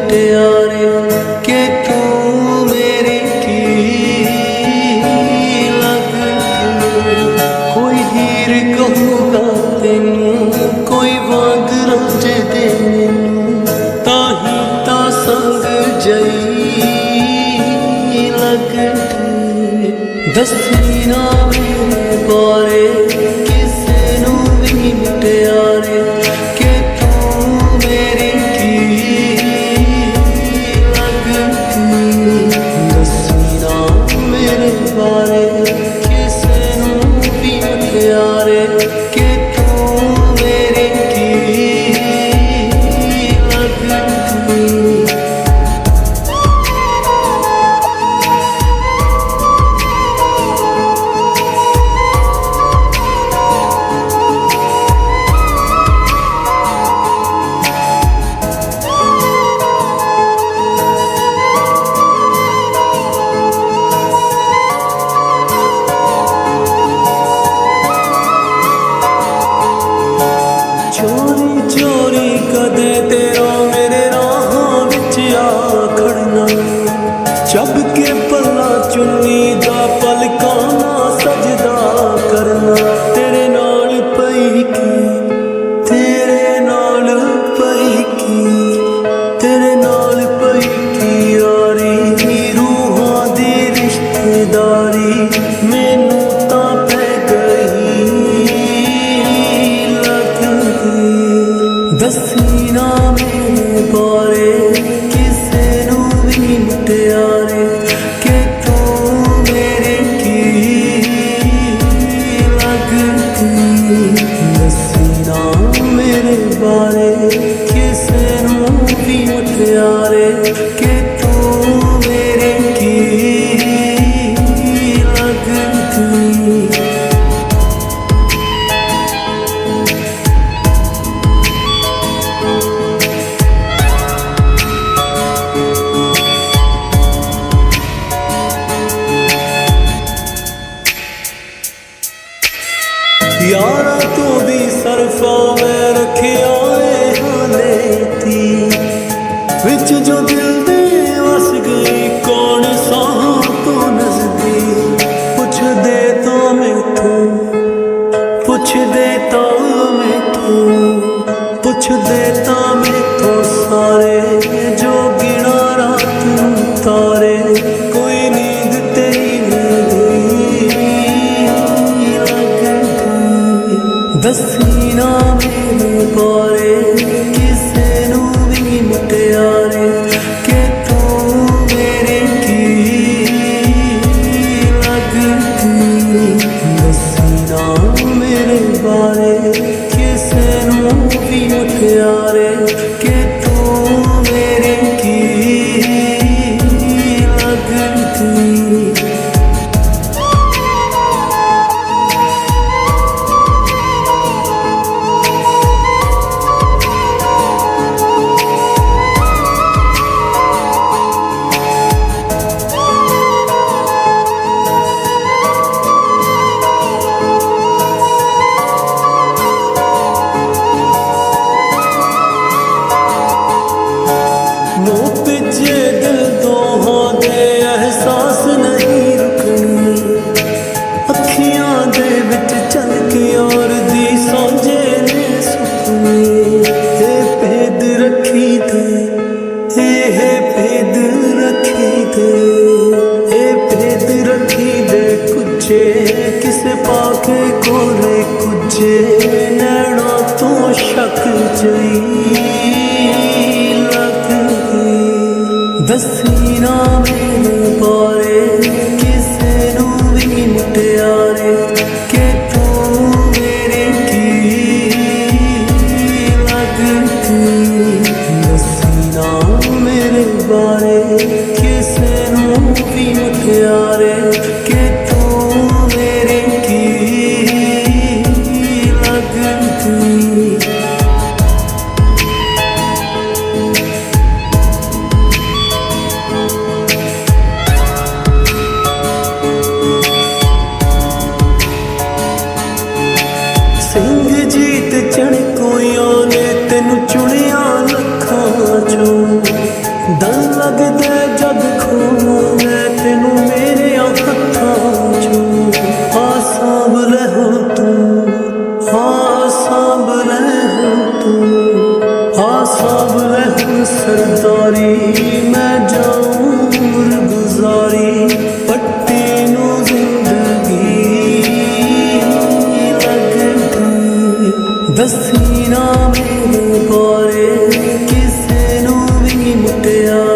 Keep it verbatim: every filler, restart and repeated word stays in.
मुटियारे के तू मेरी की लगती। कोई हीर कहूगा तेनू कोई वांग रंज दे मैनू ताही ता संग जई लगती। दसी ना मेरे बारे किसे नू भी मुटियारे के तू मेरी की लगती। दसी ना मेरे बारे किसे नू भी मुटियारे के तू मेरी की लगती। चोरी चोरी कदे तेरा मेरे राहां विच आ खड़ना चब के पल्ला चुन्नी दा पलकां ना सजदा करना। तेरे नाल पई की तेरे नाल पई की तेरे नाल पई की यारी रूहां दी रिश्तेदारी मैनू तां पै गई लगती। दसी ना मेरे बारे किसे नू भी मुटियारे के तू मेरी की लगती। दसी ना मेरे बारे किसे नू भी मुटियारे के तू मेरी की लगती। यारा तू भी सरफा मैं रखिया हाले थी विच जो दिल दे वस गई कौन साह तो नजदीक। पुछ दे तो मैथू पुछ दे तो मैथू पुछ दे तो मैथू सारे जो गिना रात नू तारे कोई नींद तेरी नहीं लगती। दसी ना मेरे बारे किसे नू भी मुटियारे के तू मेरी की लगती। दसी ना मेरे बारे किसे नू भी मुटियारे के तू मेरी की लगती। मुँह पिछे दिल दोहां दे एहसास नहीं रुकनी अखियां दे विच चल के और दी सांझे ने सुपने। हे भेद रखी दे हे हे भेद रखी दे हे भेद रखी दे कुछे किसे पाके कोले कुछे नैना तो शक जई लगती। दसी ना मेरे बारे किसे नू भी मुटियारे के तू मेरी की लगती। दसी ना मेरे बारे किसे नू भी मुटियारे के तू मेरी की लगती। डर लगदा जद खोवां मैं तेनू मेरे हत्थां चों। आ सांभ लै हुण तू, आ सांभ लै हुण तू, आ सांभ लै हुण सरदारी। मैं जाऊं उम्र गुजारी पट्टी नू जिंदगी लगदी। दसी ना मेरे बारे किसे नू भी मुटिया